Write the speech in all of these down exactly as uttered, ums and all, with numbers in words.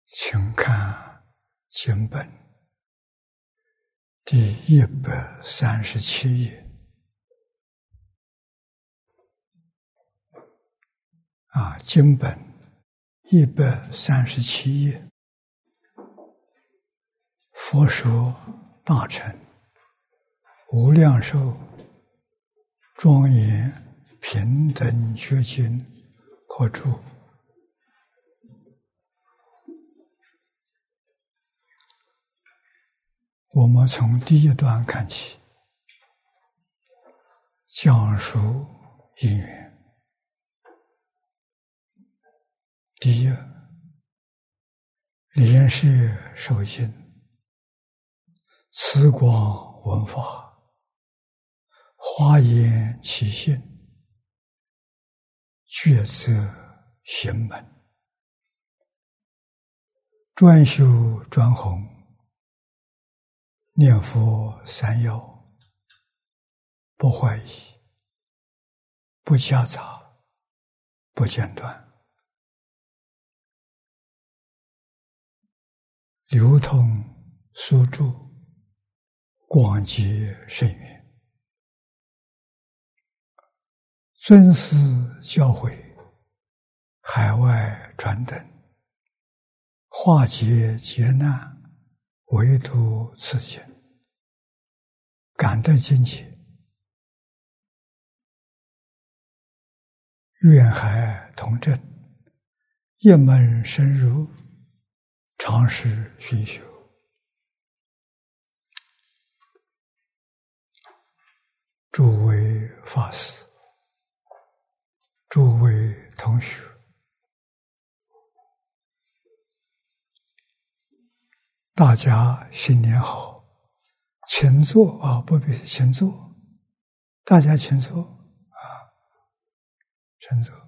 请看经本第一百三十七页。啊，经本一百三十七页。佛说大乘无量寿庄严平等觉经可注。我们从第一段看起，讲述因缘。第一，莲视受经，慈光闻法，华严起信，觉则行门，专修专弘，念佛三要，不怀疑，不夹杂，不间断，流通疏注，广结深远，尊师教诲，海外传灯，化解劫难，唯独此经，感得境界，愿海同证，一门深入，常识熏修。诸位法师，诸位同学，大家新年好，请坐啊！不必请坐，大家请坐啊，请坐。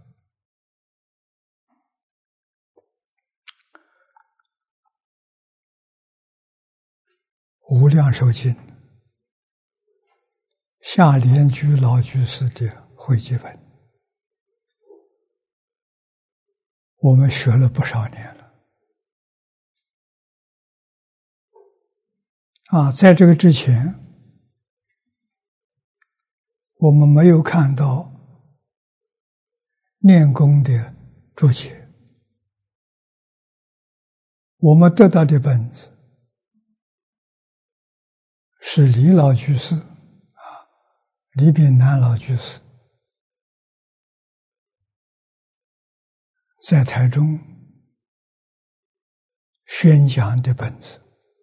无量寿经下莲居老居士的汇集本，我们学了不少年了。啊，在这个之前，我们没有看到念功的注解，我们得到的本子是李老居士啊，李炳南老居士在台中宣讲的本子。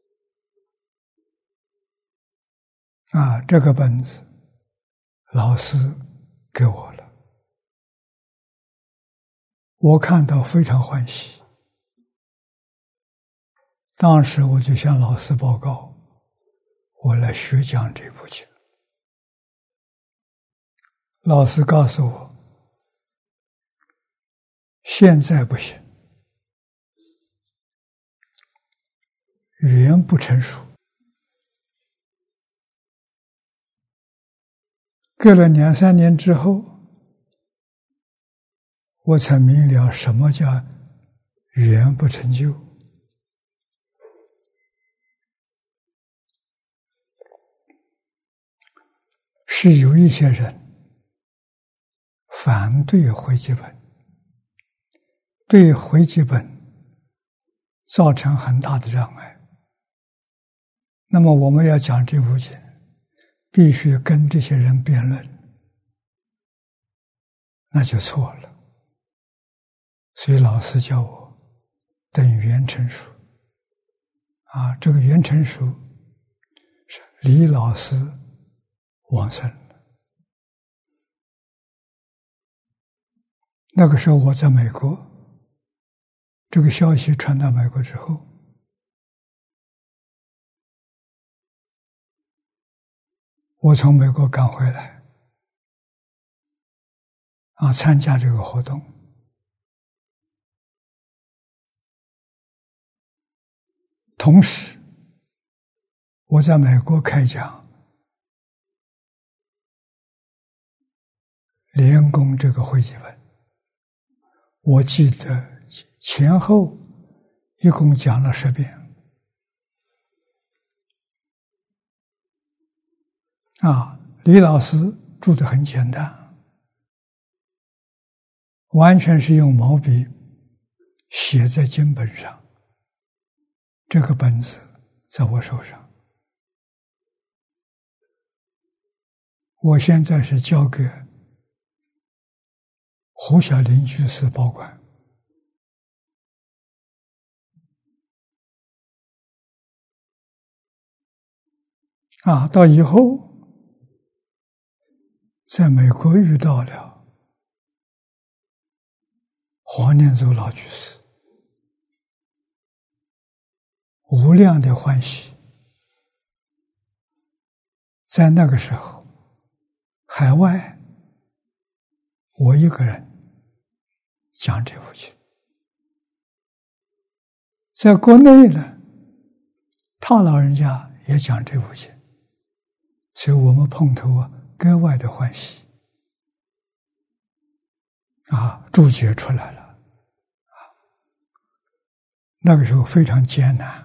啊，这个本子老师给我了，我看到非常欢喜。当时我就向老师报告，我来学讲这部经。老师告诉我，现在不行，语言不成熟。隔了两三年之后，我才明了什么叫语言不成就。是有一些人反对汇集本，对汇集本造成很大的障碍。那么我们要讲这部经，必须跟这些人辩论，那就错了。所以老师叫我等缘成熟。啊，这个缘成熟是李老师往生了。那个时候我在美国，这个消息传到美国之后，我从美国赶回来，啊，参加这个活动。同时，我在美国开讲莲功这个汇集本，我记得前后一共讲了十遍。啊，李老师注的很简单，完全是用毛笔写在经本上。这个本子在我手上，我现在是交给胡小林居士保管。啊，到以后在美国遇到了黄念祖老居士，无量的欢喜。在那个时候，海外我一个人讲这部经，在国内呢，他老人家也讲这部经，所以我们碰头啊，格外的欢喜。啊，注解出来了。啊，那个时候非常艰难。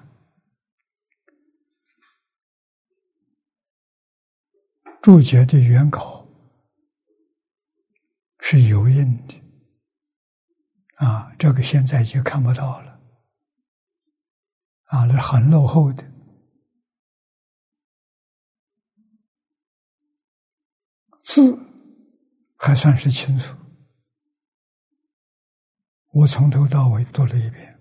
注解的原稿是油印的，啊，这个现在已经看不到了，啊，那很落后的。字还算是清楚，我从头到尾读了一遍。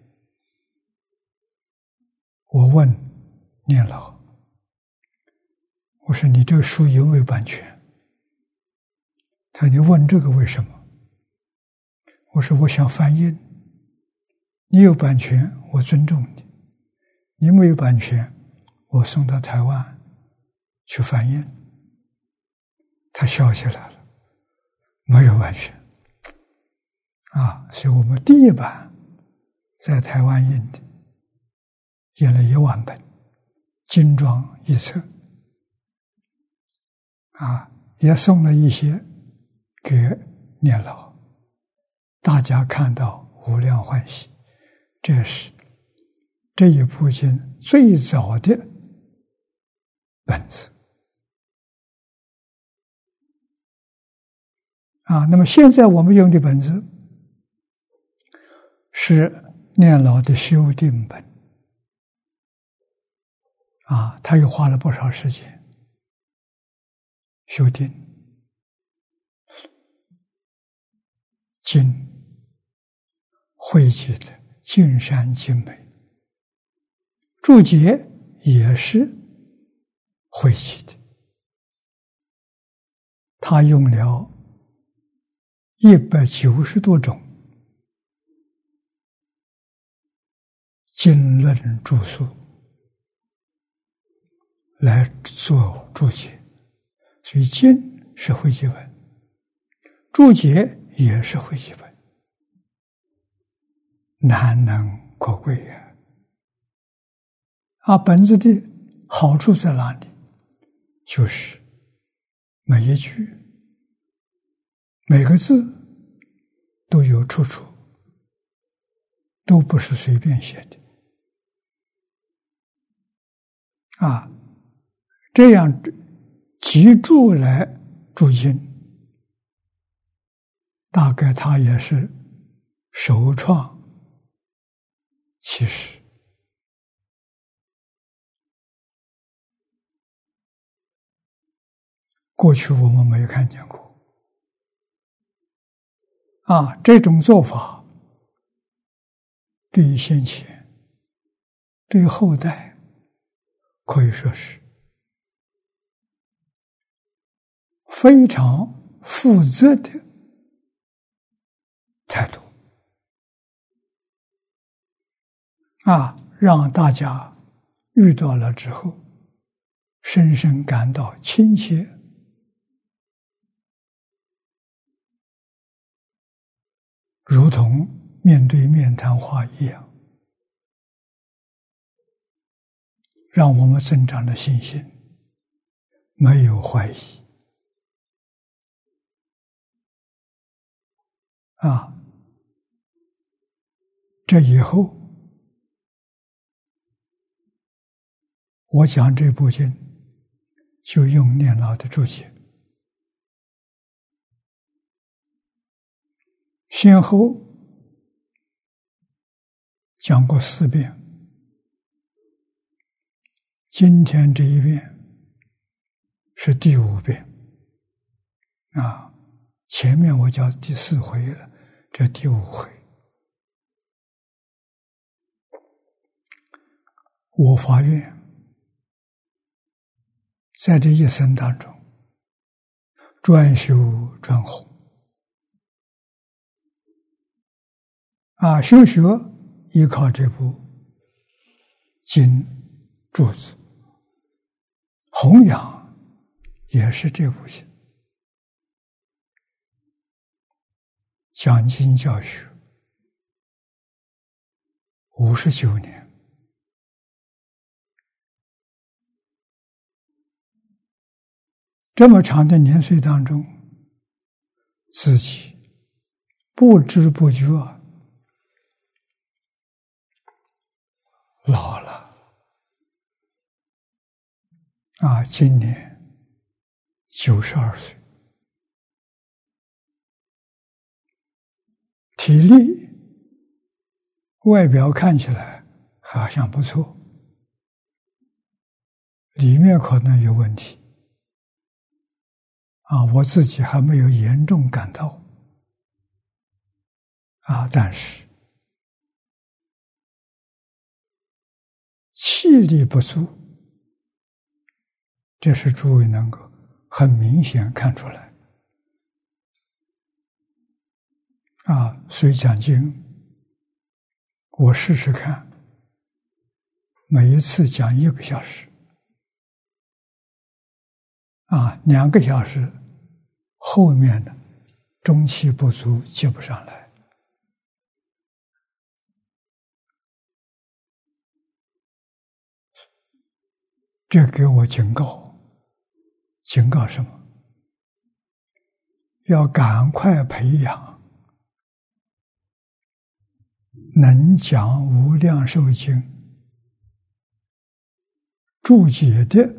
我问念老，我说你这个书有没有版权？他说你问这个为什么？我说我想翻印，你有版权我尊重你，你没有版权我送到台湾去翻印。他笑起来了，没有版权啊，所以我们第一版在台湾印的，印了一万本，精装一册。啊，也送了一些给念老，大家看到无量欢喜。这是这一部经最早的本子啊。那么现在我们用的本子是念老的修订本啊，他又花了不少时间修订，经汇集的尽善尽美，注解也是汇集的。他用了一百九十多种经论著述来做注解。所以经是汇集本，注解也是汇集本，难能可贵呀！啊，本子的好处在哪里？就是每一句、每个字都有出处，都不是随便写的。啊，这样集注来注经，大概他也是首创其实。过去我们没有看见过。啊，这种做法对于先贤、对于后代，可以说是非常负责的态度啊，让大家遇到了之后，深深感到亲切，如同面对面谈话一样，让我们增长了信心，没有怀疑。啊，这以后我讲这部经就用念老的注解，先后讲过四遍，今天这一遍是第五遍啊，前面我讲第四回了，这第五回。我发愿在这一生当中专修专弘啊，修学依靠这部经注子，弘扬也是这部经，讲经教学五十九年。这么长的年岁当中，自己不知不觉老了啊！今年九十二岁，体力外表看起来好像不错，里面可能有问题。啊，我自己还没有严重感到，啊，但是气力不足，这是诸位能够很明显看出来。啊，所以讲经，我试试看，每一次讲一个小时，啊，两个小时。后面的中气不足接不上来，这给我警告，警告什么？要赶快培养能讲无量寿经注解的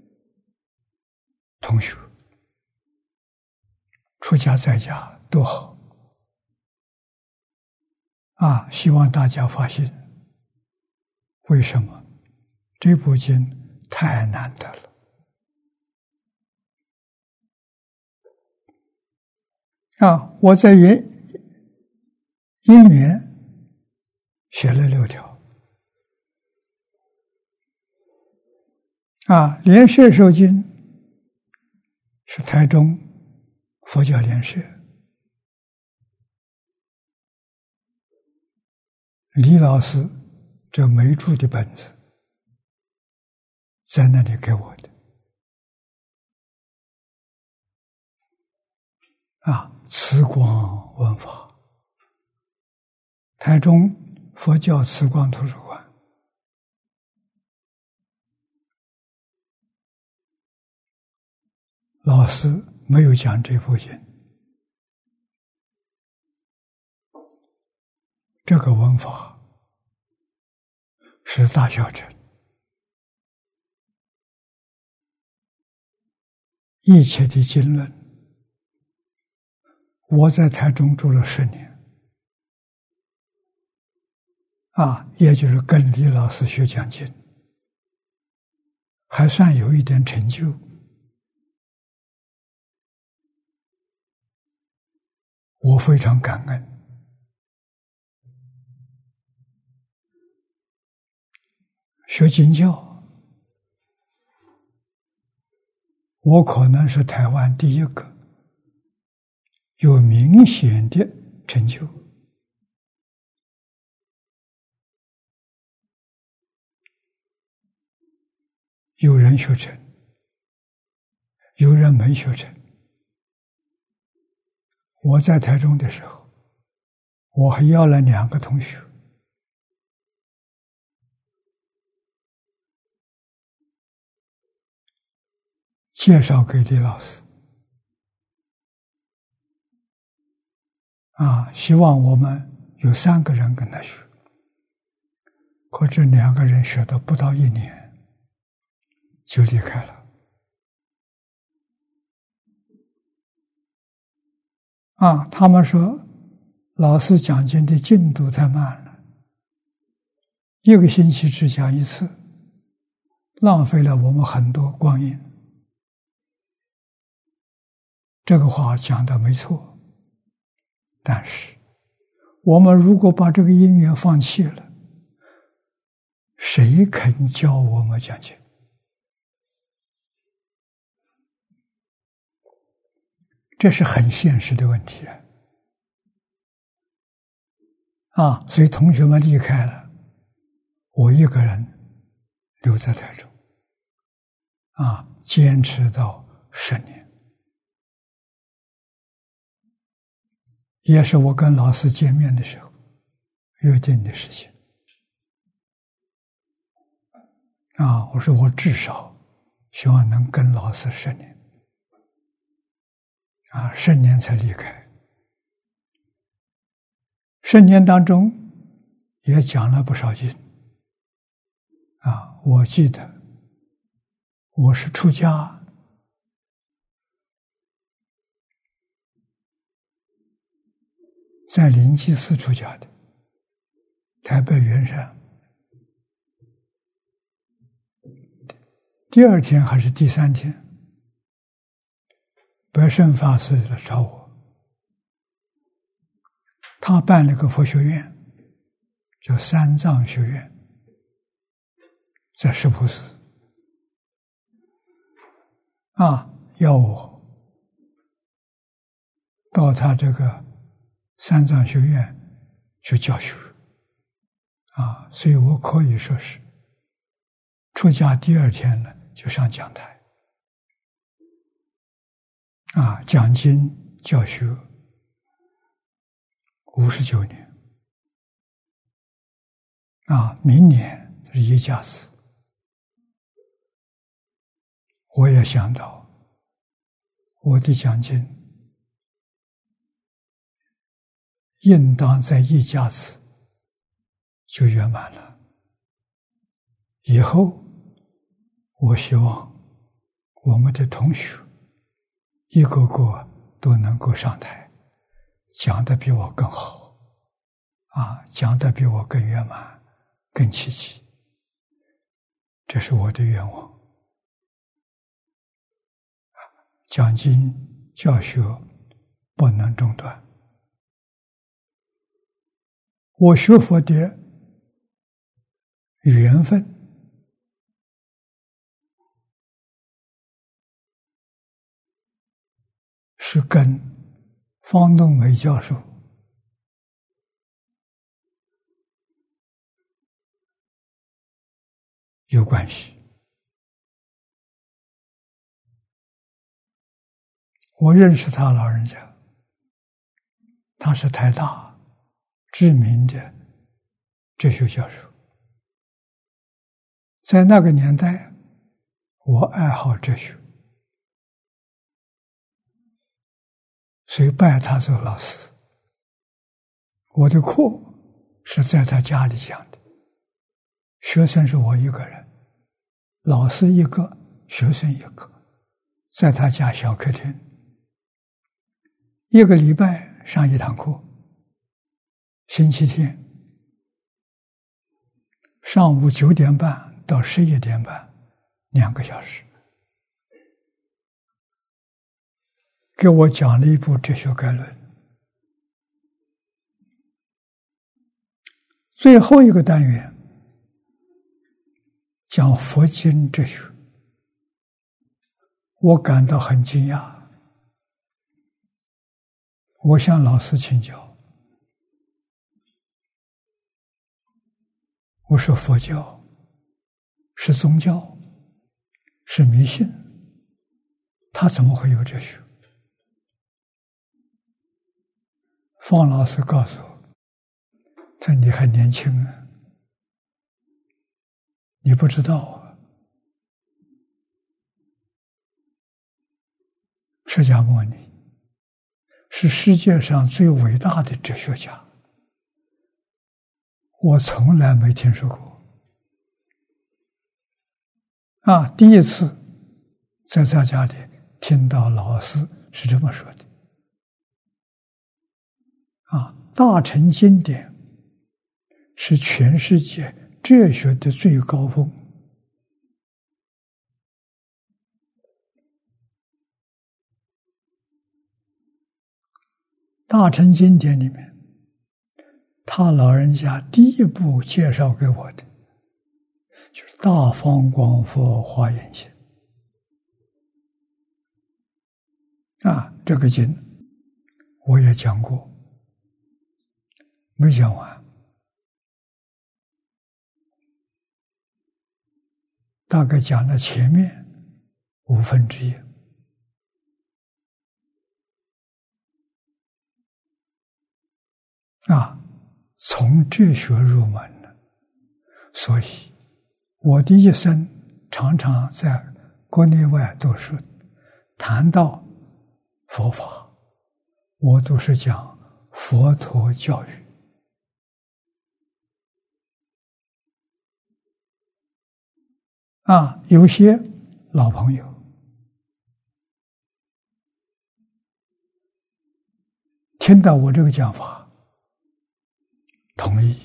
同学。出家在家多好啊！希望大家发现，为什么这部经太难得了啊！我在原因缘写了六条啊，莲社受经是台中佛教莲社李老师这没注的本子在那里给我的啊，慈光文法，台中佛教慈光图书馆。老师没有讲这部经，这个文法是大小乘一切的经论。我在台中住了十年啊，也就是跟李老师学讲经，还算有一点成就。我非常感恩，学经教，我可能是台湾第一个有明显的成就。有人学成，有人没学成。我在台中的时候，我还要了两个同学，介绍给李老师，啊，希望我们有三个人跟他学，可这两个人学的不到一年， 就离开了。啊，他们说老师讲经的进度太慢了，一个星期只讲一次，浪费了我们很多光阴。这个话讲的没错，但是我们如果把这个因缘放弃了，谁肯教我们讲经？这是很现实的问题啊！啊，所以同学们离开了，我一个人留在台中，啊，坚持到十年，也是我跟老师见面的时候约定的事情。啊，我说我至少希望能跟老师十年。啊，十年才离开。十年当中也讲了不少经。啊，我记得我是出家，在灵济寺出家的，台北圆山。第二天还是第三天，白胜法师来找我，他办了个佛学院，叫三藏学院，在石浦寺。啊，要我到他这个三藏学院去教学。啊，所以我可以说是出家第二天呢，就上讲台。啊，讲经教学五十九年。啊，明年是一甲子，我也想到我的讲经应当在一甲子就圆满了。以后我希望我们的同学一个个都能够上台，讲得比我更好，啊，讲得比我更圆满、更齐齐，这是我的愿望。讲经教学不能中断。我学佛的缘分是跟方东梅教授有关系。我认识他老人家，他是台大知名的哲学教授。在那个年代，我爱好哲学，所以拜他做老师。我的课是在他家里讲的，学生是我一个人，老师一个，学生一个，在他家小客厅，一个礼拜上一堂课，星期天上午九点半到十一点半，两个小时，给我讲了一部哲学概论。最后一个单元讲佛经哲学，我感到很惊讶。我向老师请教，我说佛教是宗教，是迷信，他怎么会有哲学？方老师告诉我，他你还年轻啊，你不知道啊。释迦牟尼是世界上最伟大的哲学家，我从来没听说过啊，第一次在在家里听到老师是这么说的。啊，大乘经典是全世界哲学的最高峰。大乘经典里面，他老人家第一部介绍给我的就是《大方广佛华严经》啊，这个经我也讲过，没讲完，大概讲了前面五分之一。啊，从哲学入门了，所以我的一生常常在国内外读书，谈到佛法，我都是讲佛陀教育。啊，有些老朋友听到我这个讲法，同意，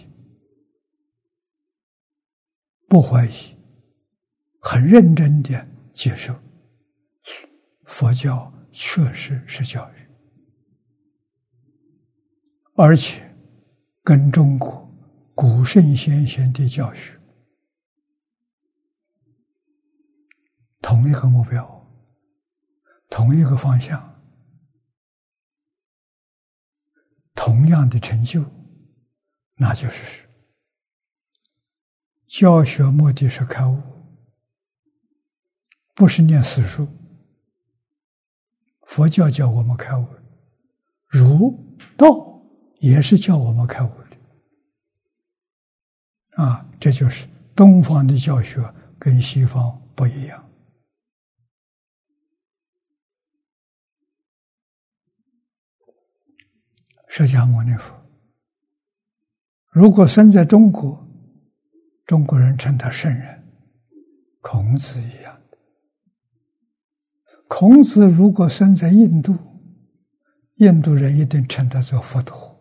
不怀疑，很认真的接受，佛教确实是教育，而且跟中国古圣先贤的教学同一个目标，同一个方向，同样的成就，那就是教学目的是开悟，不是念死书。佛教教我们开悟，儒道也是教我们开悟的。啊，这就是东方的教学跟西方不一样。释迦牟尼佛如果生在中国，中国人称他圣人，孔子一样的。孔子如果生在印度，印度人一定称他做佛陀。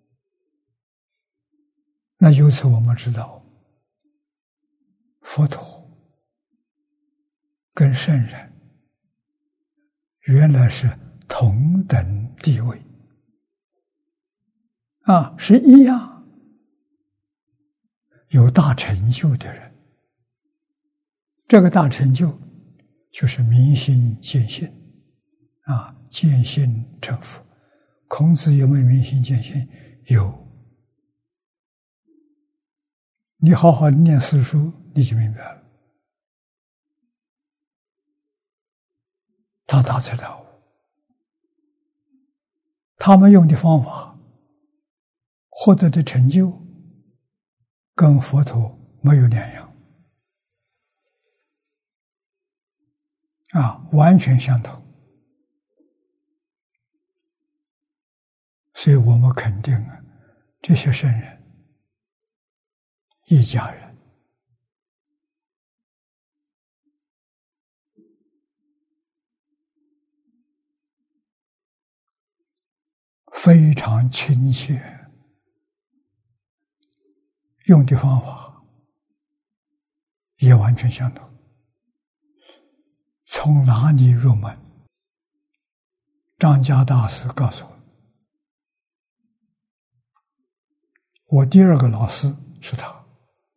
那由此我们知道，佛陀跟圣人原来是同等地位，啊，是一样有大成就的人。这个大成就就是明心见性，啊，见性成佛。孔子有没有明心见性？有。你好好念四书，你就明白了。他大彻大悟，他们用的方法获得的成就跟佛陀没有两样，啊，完全相同。所以我们肯定啊，这些圣人一家人。非常亲切，用的方法也完全相同。从哪里入门？张家大师告诉我，我第二个老师是他，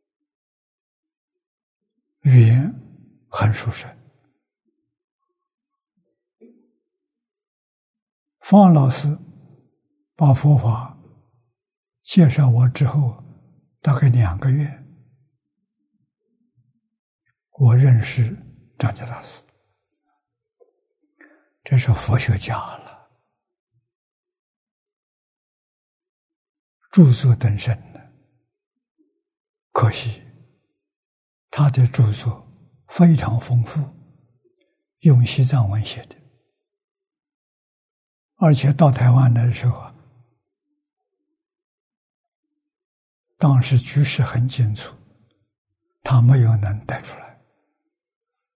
语言很殊胜。方老师把佛法介绍我之后，大概两个月，我认识张家大师，这是佛学家了，著作登生的。可惜他的著作非常丰富，用西藏文写的，而且到台湾的时候，当时局势很紧促，他没有能带出来。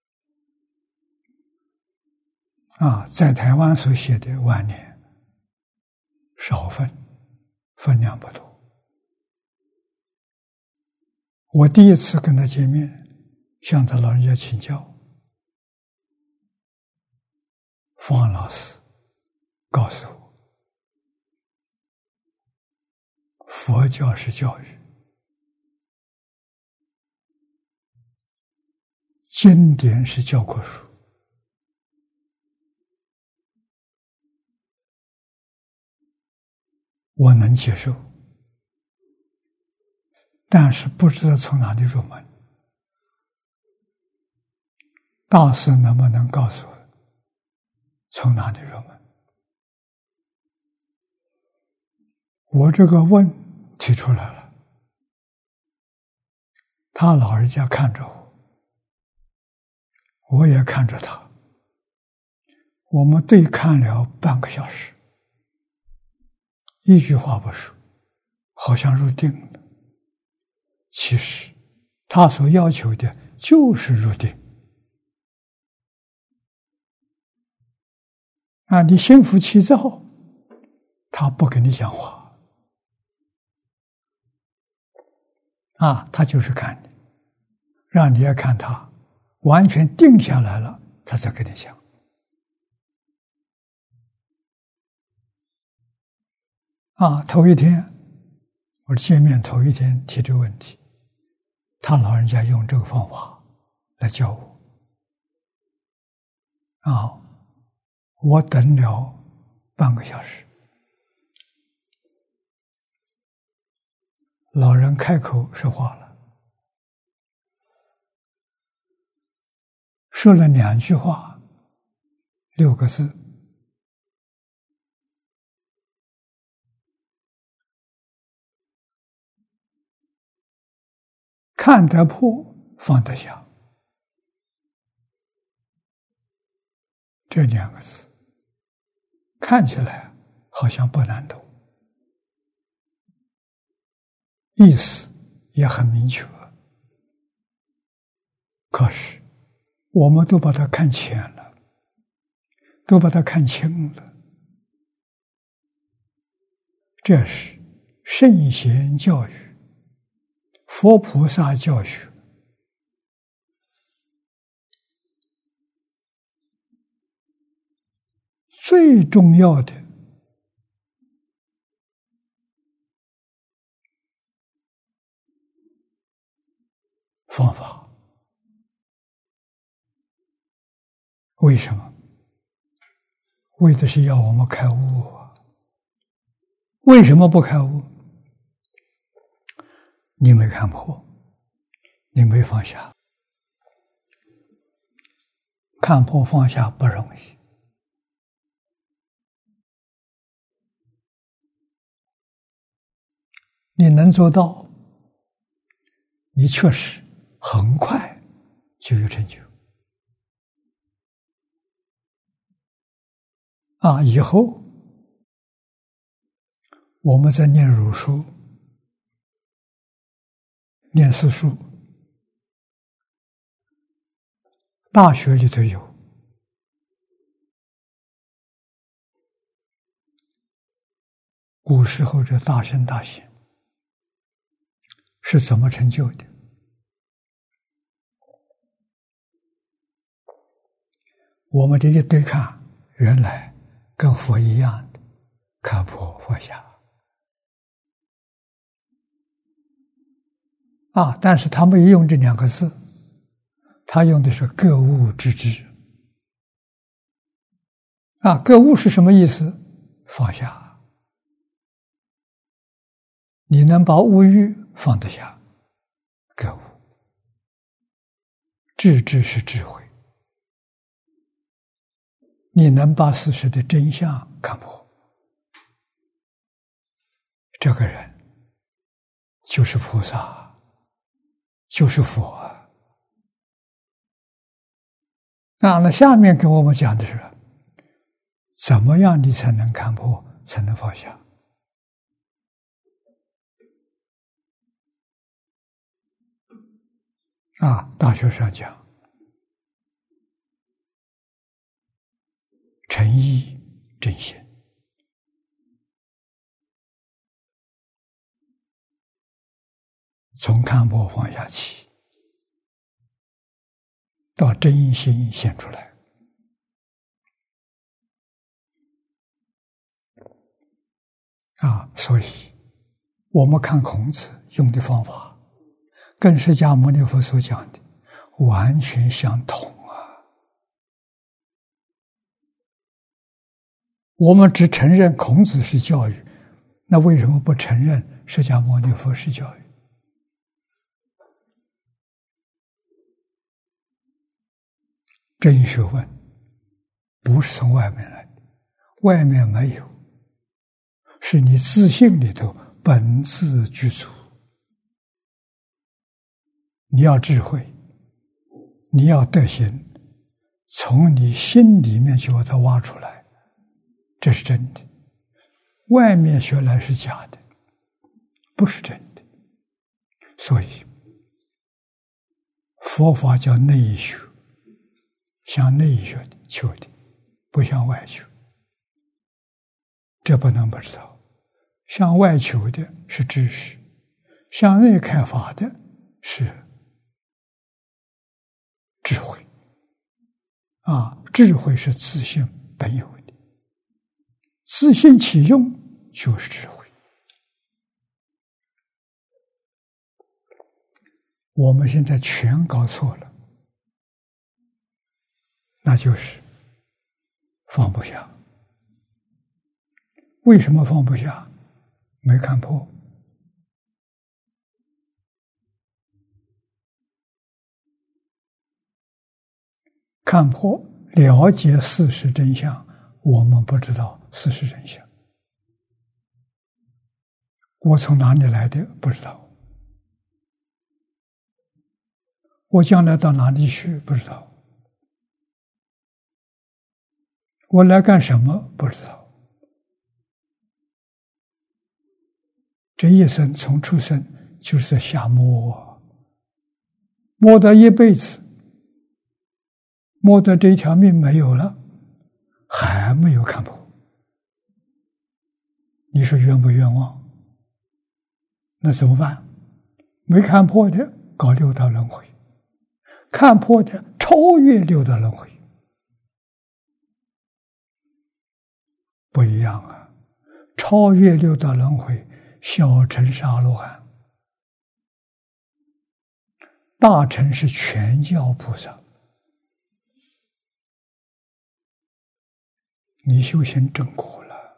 啊，在台湾所写的晚年少分，分量不多。我第一次跟他见面，向他老人家请教，方老师告诉我，佛教是教育，经典是教科书，我能接受，但是不知道从哪里入门。大师能不能告诉我从哪里入门？我这个问提出来了，他老人家看着我，我也看着他，我们对看了半个小时，一句话不说，好像入定了。其实他所要求的就是入定啊！你心浮气躁，他不跟你讲话啊，他就是看你，让你也看他，完全定下来了，他才跟你讲。啊，头一天我见面头一天提这个问题，他老人家用这个方法来教我，啊，我等了半个小时，老人开口说话了，说了两句话，六个字：看得破，放得下。这两个字看起来好像不难懂，意思也很明确，可是我们都把它看浅了，都把它看清了。这是圣贤教育，佛菩萨教学最重要的方法。为什么？为的是要我们开悟啊！为什么不开悟？你没看破，你没放下。看破放下不容易，你能做到，你确实很快就有成就啊！以后我们在念儒书、念四书，大学里头有，古时候这大圣大贤是怎么成就的？我们这些对看，原来跟佛一样的，看破放下啊！但是他没有用这两个字，他用的是格物致知啊！格物是什么意思？放下，你能把物欲放得下，格物。致知是智慧，你能把事实的真相看破，这个人就是菩萨，就是佛啊！啊，那下面给我们讲的是，怎么样你才能看破，才能放下？啊，大学上讲， 从看破放下起，到真心显出来。啊，所以我们看孔子用的方法，跟释迦牟尼佛所讲的完全相同啊！我们只承认孔子是教育，那为什么不承认释迦牟尼佛是教育？真学问不是从外面来的，外面没有，是你自信里头本自具足。你要智慧，你要德行，从你心里面去把它挖出来，这是真的。外面学来是假的，不是真的。所以佛法叫内学，向内学的求的，不向外求。这不能不知道。向外求的是知识，向内开发的是智慧。啊，智慧是自性本有的，自性起用就是智慧。我们现在全搞错了，那就是放不下。为什么放不下？没看破。看破，了解事实真相，我们不知道事实真相。我从哪里来的不知道，我将来到哪里去不知道，我来干什么不知道。这一生从出生就是在瞎摸，摸到一辈子，摸到这一条命没有了，还没有看破。你说冤不冤枉？那怎么办？没看破的搞六道轮回，看破的超越六道轮回，不一样啊！超越六道轮回，小乘是阿罗汉，大乘是全教菩萨。你修行正果了，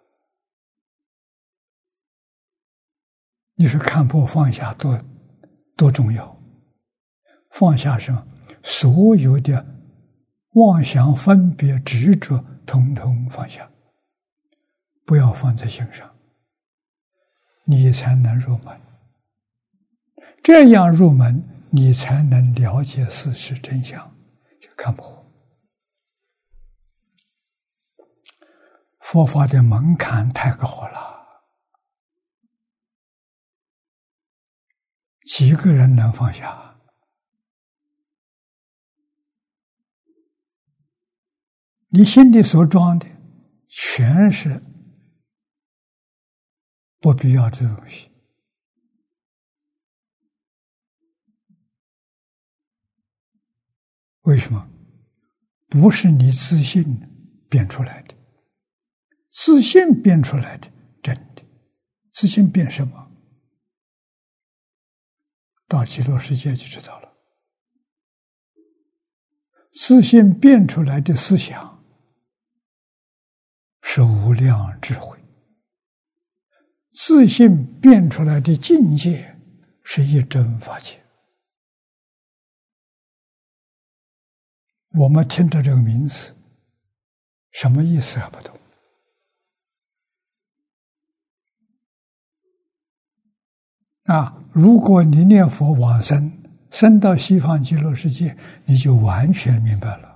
你说看破放下多多重要？放下什么？所有的妄想、分别、执着，统统放下，不要放在心上，你才能入门。这样入门，你才能了解事实真相，就看破。佛法的门槛太高了，几个人能放下？你心里所装的全是不必要的东西。为什么？不是你自信变出来的，自信变出来的，真的。自信变什么？到极乐世界就知道了。自信变出来的思想是无量智慧，自信变出来的境界是一真法界。我们听着这个名字，什么意思还不懂。啊，如果你念佛往生，生到西方极乐世界，你就完全明白了。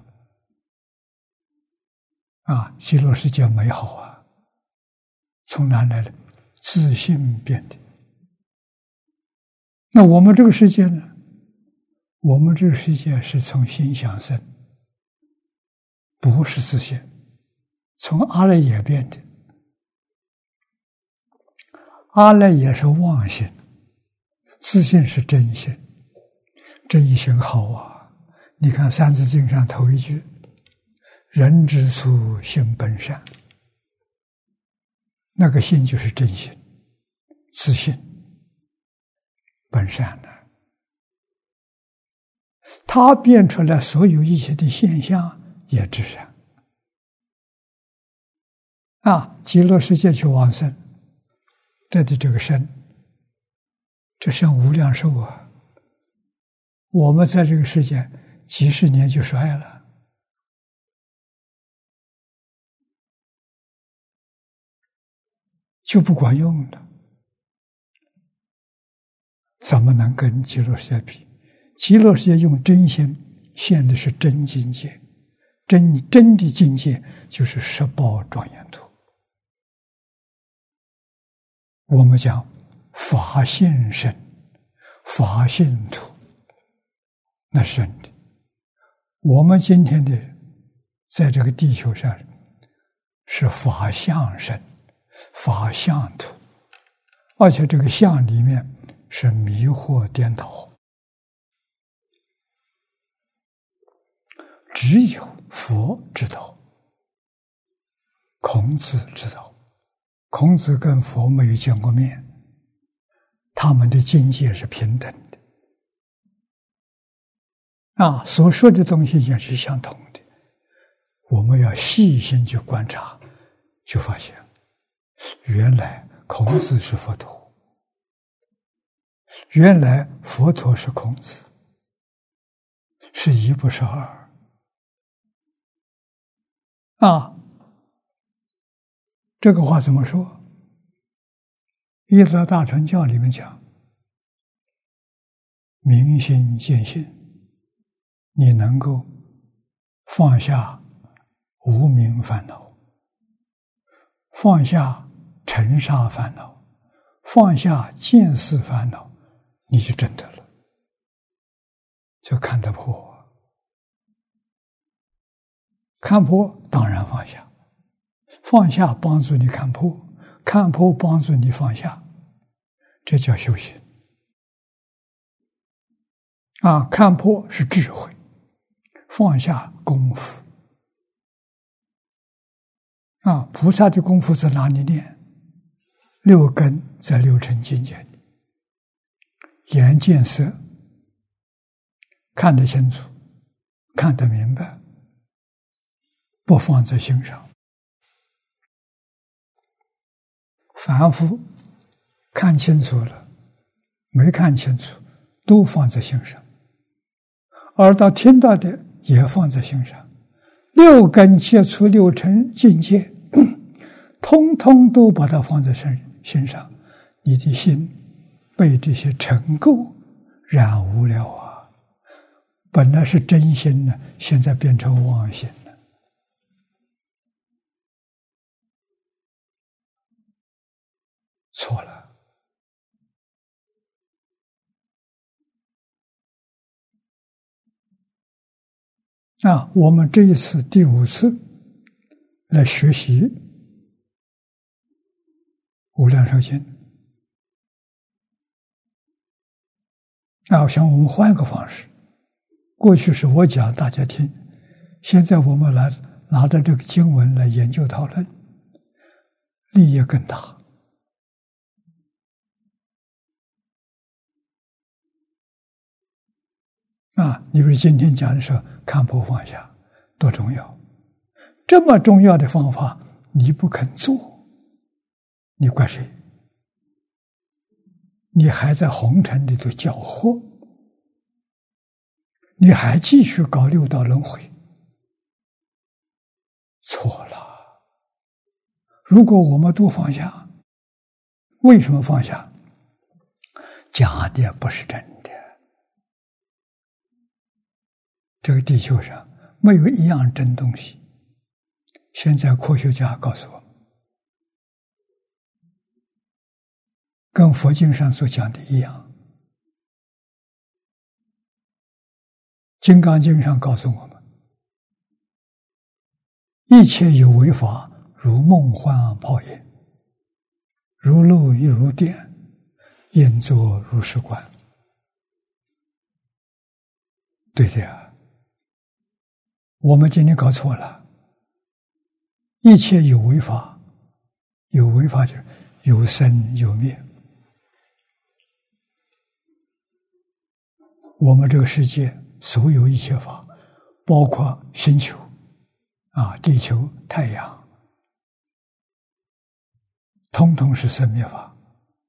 啊，极乐世界美好啊，从哪来的？自信变的。那我们这个世界呢？我们这个世界是从心想生，不是自信，从阿赖耶变的。阿赖耶是妄心， 自信是真心，真心好啊！你看《三字经》上头一句：“人之初，性本善。”那个心就是真心、自信、本善的。他变出来所有一切的现象也至善。啊，极乐世界去往生，得的这个身，这身无量寿啊！我们在这个世界几十年就衰了，就不管用了，怎么能跟极乐世界比？极乐世界用真心现的是真境界，真真的境界就是十宝庄严土。我们讲法性身、法性土，那是真的。我们今天的在这个地球上是法相身、法相土，而且这个相里面是迷惑颠倒，只有佛知道，孔子知道。孔子跟佛没有见过面，他们的境界是平等的，啊，所说的东西也是相同的。我们要细心去观察，就发现原来孔子是佛陀，原来佛陀是孔子，是一不是二啊。这个话怎么说？《一则大乘教》里面讲：明心见性，你能够放下无明烦恼，放下尘沙烦恼，放下见思烦恼，你就真的了，就看得破。看破当然放下。放下帮助你看破，看破帮助你放下，这叫修行。啊，看破是智慧，放下功夫。啊，菩萨的功夫在哪里练？六根在六尘境界里，眼见色，看得清楚，看得明白，不放在心上。凡夫看清楚了，没看清楚，都放在心上；而到听到的也放在心上。六根接触六尘境界，通通都把它放在身心上。你的心被这些尘垢染污了啊！本来是真心呢，现在变成妄心。错了。啊，我们这一次第五次来学习《无量寿经》，啊，我想我们换个方式。过去是我讲大家听，现在我们来拿着这个经文来研究讨论，利益更大。啊，你比如今天讲的时候，看破放下多重要！这么重要的方法，你不肯做，你怪谁？你还在红尘里头搅和，你还继续搞六道轮回，错了。如果我们都放下，为什么放下？假的不是真的。这个地球上没有一样真东西。现在科学家告诉我们，跟佛经上所讲的一样。金刚经上告诉我们，一切有为法，如梦幻泡影，如露亦如电， 应作如是观。对的呀，我们今天搞错了，一切有为法，有为法就是有生有灭。我们这个世界所有一切法，包括星球啊、地球、太阳，通通是生灭法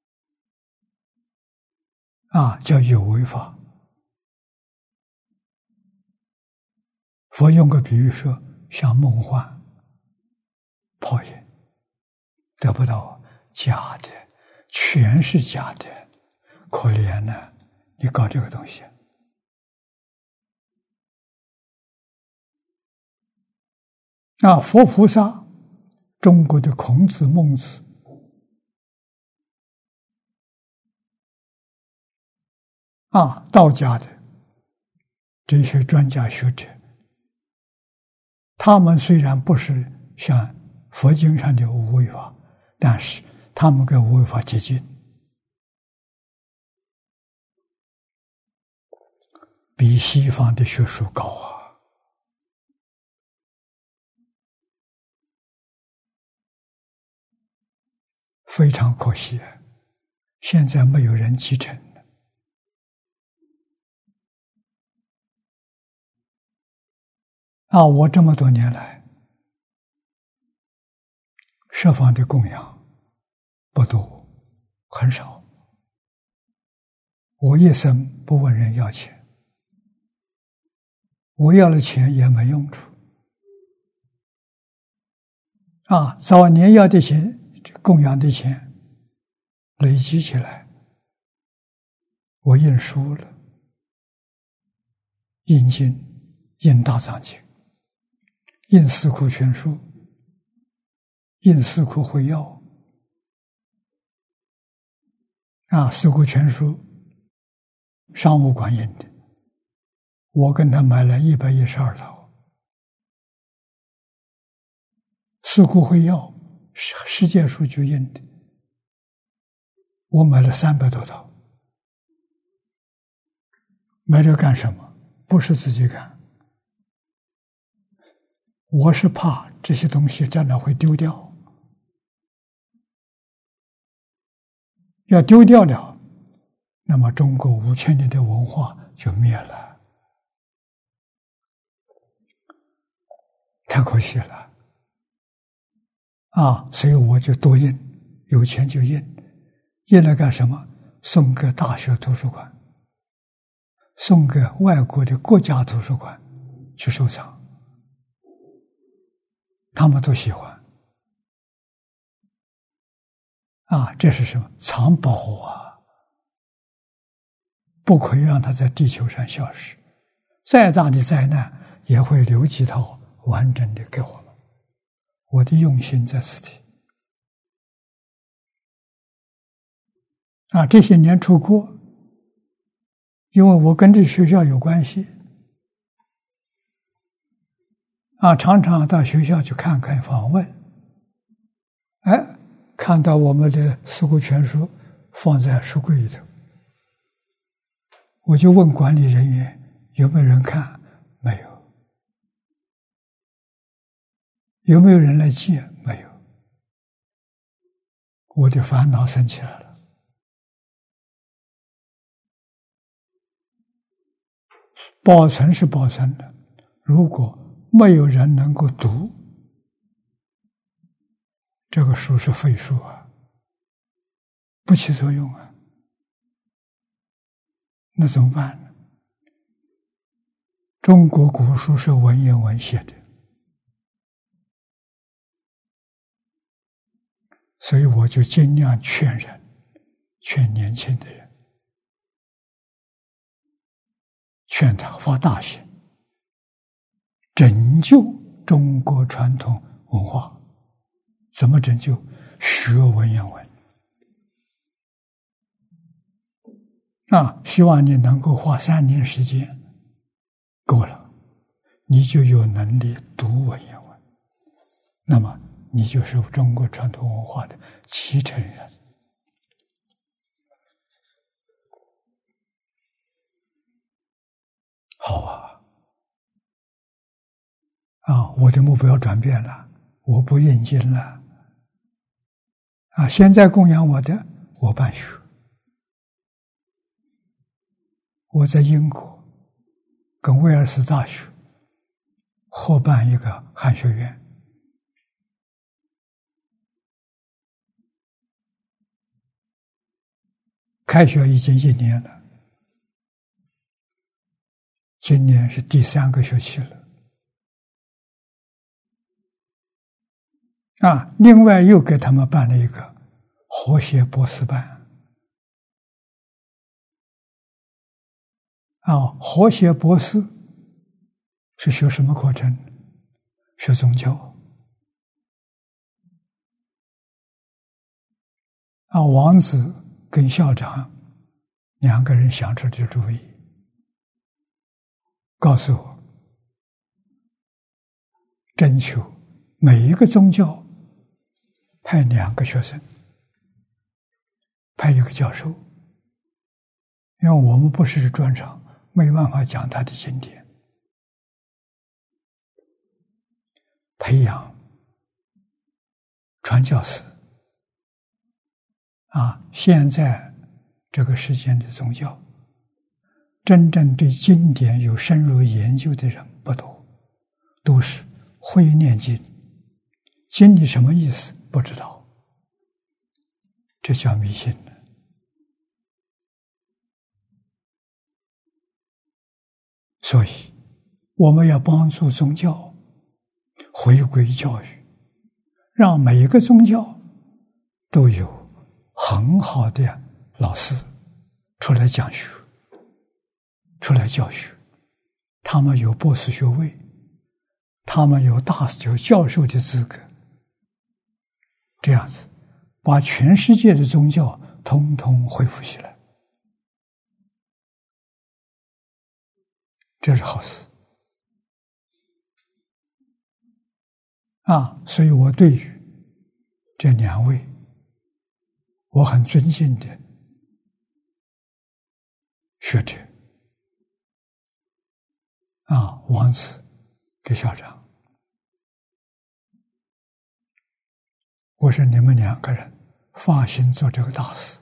啊，叫有为法。佛用个比喻说，像梦幻泡影，得不到，假的，全是假的，可怜呢！你搞这个东西啊！佛菩萨，中国的孔子、孟子啊，道家的这些专家学者，他们虽然不是像佛经上的无为法，但是他们跟无为法接近，比西方的学术高啊！非常可惜啊，现在没有人继承了啊！我这么多年来设法的供养不多，很少。我一生不问人要钱，我要了钱也没用处啊！早年要的钱，供养的钱累积起来，我印书了，印经、印大藏经、印四库全书、印四库会要啊，四库全书商务馆印的，我跟他买了一百一十二套。四库会要世界书局印的，我买了三百多套。买这干什么？不是自己看，我是怕这些东西将来会丢掉，要丢掉了，那么中国五千年的文化就灭了，太可惜了啊！所以我就多印，有钱就印，印了干什么？送给大学图书馆，送给外国的国家图书馆去收藏，他们都喜欢啊！这是什么？藏宝啊！不可以让它在地球上消失，再大的灾难也会留几套完整的给我们。我的用心在此地啊！这些年出国，因为我跟这学校有关系啊，常常到学校去看看访问，哎，看到我们的四库全书放在书柜里头，我就问管理人员有没有人看，没有。有没有人来借？没有。我的烦恼升起来了。保存是保存的，如果没有人能够读，这个书是废书啊，不起作用啊。那怎么办呢？中国古书是文言文写的，所以我就尽量劝人，劝年轻的人，劝他发大心，拯救中国传统文化。怎么拯救？学文言文啊！希望你能够花三年时间，够了，你就有能力读文言文，那么你就是中国传统文化的继承人啊，我的目标转变了，我不印经了。啊，现在供养我的，我办学。我在英国跟威尔斯大学合办一个汉学院，开学已经一年了，今年是第三个学期了。啊，另外又给他们办了一个和谐博士班。啊，和谐博士是学什么课程？学宗教。啊，王子跟校长两个人想出的主意，告诉我，征求每一个宗教派两个学生，派一个教授，因为我们不是专长，没办法讲他的经典，培养传教士。啊，现在这个世间的宗教，真正对经典有深入研究的人不多，都是会念经，经里什么意思不知道，这叫迷信了。所以我们要帮助宗教回归教育，让每一个宗教都有很好的老师出来讲学，出来教学，他们有博士学位，他们有大学教授的资格，这样子把全世界的宗教统统恢复起来，这是好事啊！所以我对于这两位我很尊敬的学者啊，王子给校长，我说你们两个人发心做这个大事，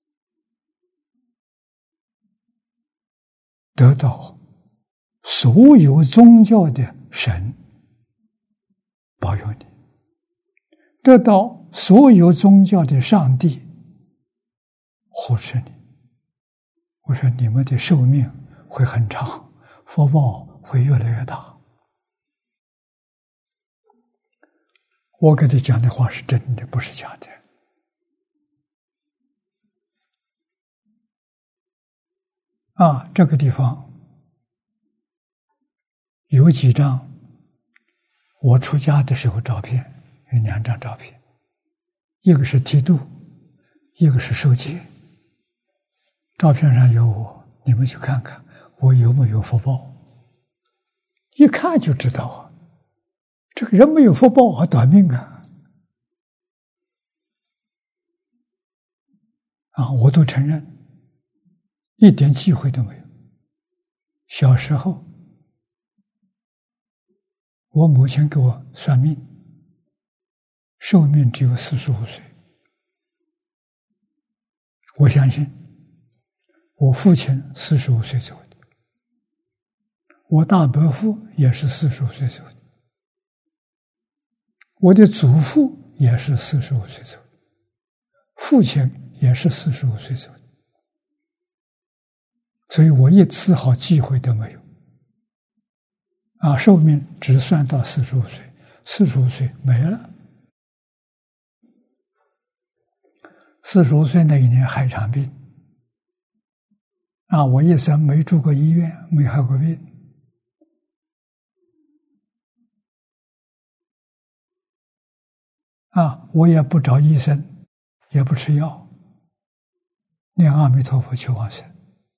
得到所有宗教的神保佑你，得到所有宗教的上帝护持你。我说你们的寿命会很长，福报会越来越大。我给他讲的话是真的，不是假的。啊，这个地方有几张我出家的时候照片，有两张照片，一个是剃度，一个是受戒。照片上有我，你们去看看我有没有福报，一看就知道啊，这个人没有福报啊，短命啊！啊，我都承认，一点机会都没有。小时候，我母亲给我算命，寿命只有四十五岁。我相信，我父亲四十五岁走的，我大伯父也是四十五岁走的，我的祖父也是四十五岁走的，父亲也是四十五岁走的，所以我一丝毫机会都没有。啊，寿命只算到四十五岁，四十五岁没了。四十五岁那一年害场病，啊，我一生没住过医院，没害过病。啊，我也不找医生，也不吃药，念阿弥陀佛求往生。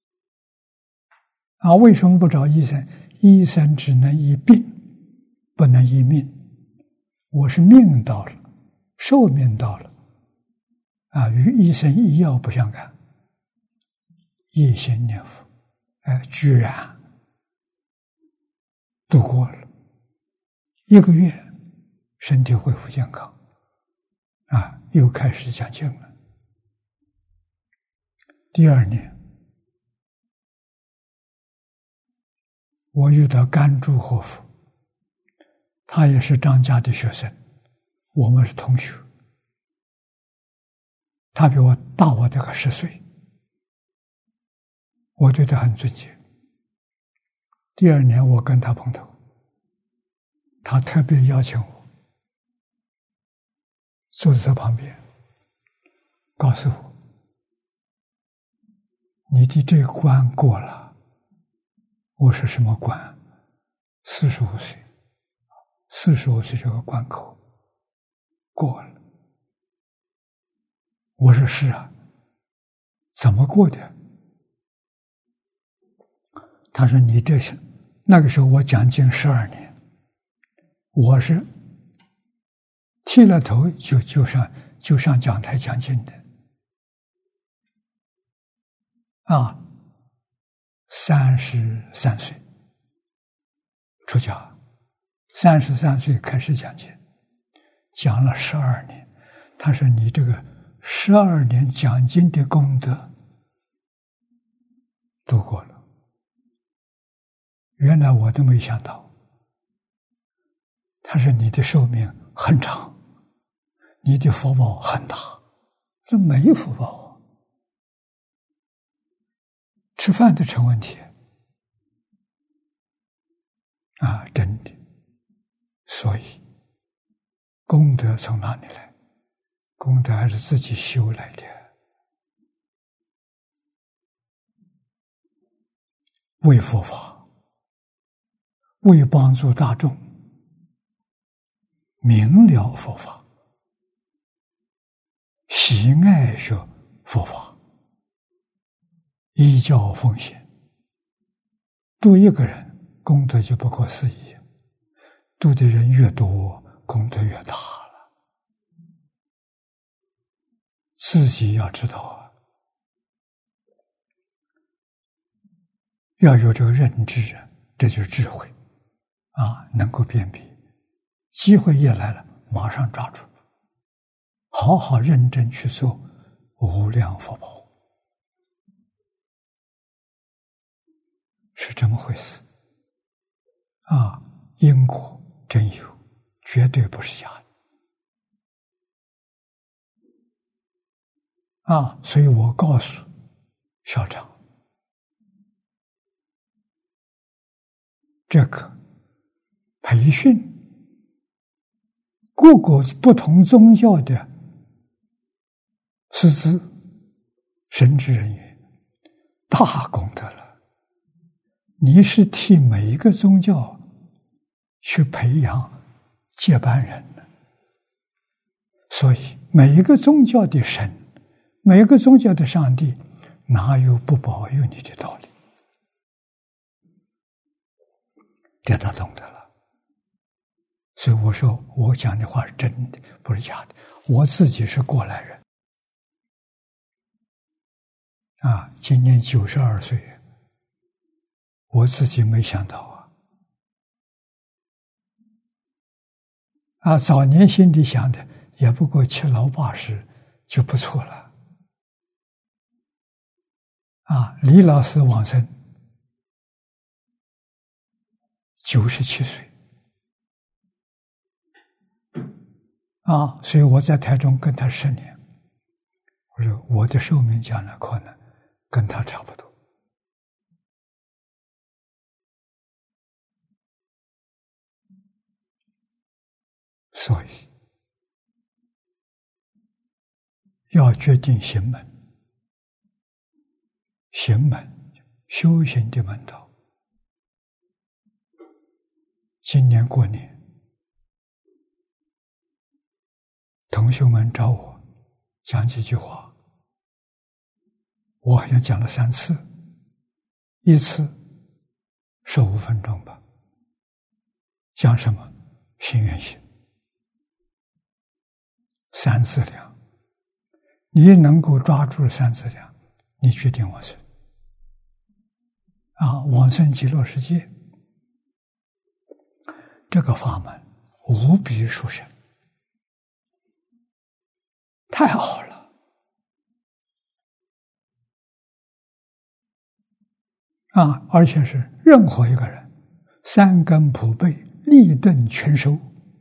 啊，为什么不找医生？医生只能医病，不能医命。我是命到了，寿命到了，啊，与医生医药不相干。一心念佛，哎，居然度过了。 一个月，身体恢复健康，啊，又开始讲经了。第二年，我遇到甘珠活佛，他也是张家的学生，我们是同学，他比我大我大概十岁，我对他很尊敬。第二年我跟他碰头，他特别邀请我坐在他旁边，告诉我，你的这个关过了。我说什么关？四十五岁，四十五岁这个关口过了。我说是啊，怎么过的？他说你这是那个时候我讲经十二年，我是剃了头就就上就上讲台讲经的啊。三十三岁出家，三十三岁开始讲经，讲了十二年。他说：“你这个十二年讲经的功德度过了。”原来我都没想到。他说：“你的寿命很长，你的福报很大。”这没福报。吃饭都成问题啊！真的，所以功德从哪里来？功德还是自己修来的。为佛法，为帮助大众明了佛法，喜爱学佛法。依教奉献，度一个人功德就不可思议，度的人越多，功德越大了。自己要知道啊，要有这个认知啊，这就是智慧啊，能够辨别。机会一来了，马上抓住，好好认真去做无量福报。是这么回事啊！因果真有，绝对不是假的啊！所以我告诉校长，这个培训各个不同宗教的师资、神职人员，大功德了。你是替每一个宗教去培养接班人的，所以每一个宗教的神，每一个宗教的上帝，哪有不保佑你的道理？这他懂得了。所以我说我讲的话是真的，不是假的。我自己是过来人啊，今年九十二岁。我自己没想到啊，啊，早年心里想的也不过七老八十就不错了，啊，李老师往生九十七岁，啊，所以我在台中跟他十年，我说我的寿命将来可能跟他差不多。所以要决定行门，行门修行的门道。今年过年，同学们找我讲几句话，我好像讲了三次，一次十五分钟吧。讲什么？心愿行。三资粮，你能够抓住三资粮，你决定往生啊！往生极乐世界，这个法门无比殊胜，太好了啊！而且是任何一个人三根普被，立顿全收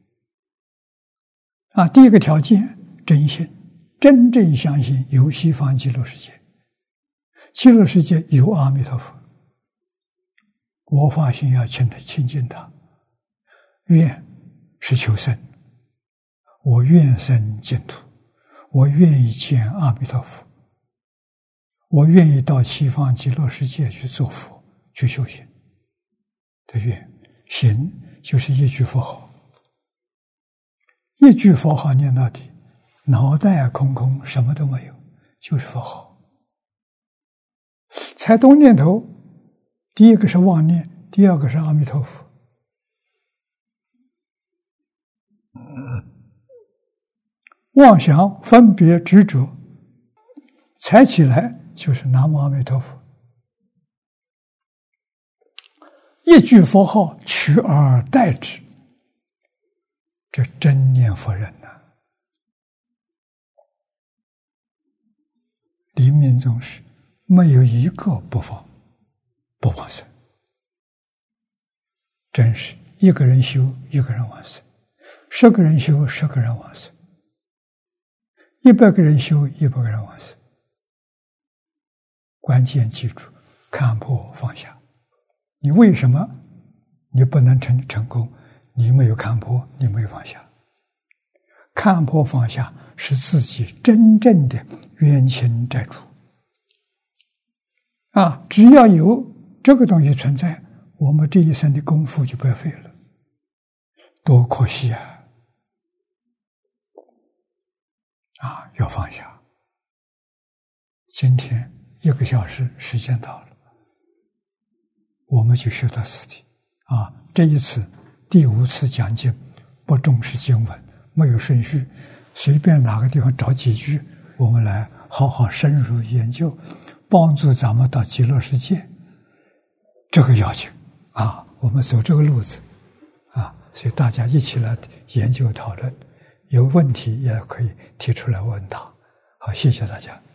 啊！第一个条件，真心，真正相信有西方极乐世界，极乐世界有阿弥陀佛，我发心要亲他亲近他，愿是求生，我愿生净土，我愿意见阿弥陀佛，我愿意到西方极乐世界去做佛，去修行的愿。行就是一句佛号，一句佛号念到底，脑袋空空，什么都没有，就是佛号。才动念头，第一个是妄念，第二个是阿弥陀佛。妄想、分别、执着，才起来就是南无阿弥陀佛。一句佛号取而代之，这真念佛人呐、啊！临命终时没有一个不放不往生，真是一个人修一个人往生，十个人修十个人往生，一百个人修一百个人往生。关键记住，看破放下。你为什么你不能成成功？你没有看破，你没有放下。看破放下是自己真正的冤亲债主啊！只要有这个东西存在，我们这一生的功夫就白费了，多可惜啊！啊，要放下。今天一个小时时间到了，我们就学到此地啊！这一次第五次讲经，不重视经文，没有顺序，随便哪个地方找几句，我们来好好深入研究，帮助咱们到极乐世界。这个要紧啊！我们走这个路子啊，所以大家一起来研究讨论，有问题也可以提出来问答。好，谢谢大家。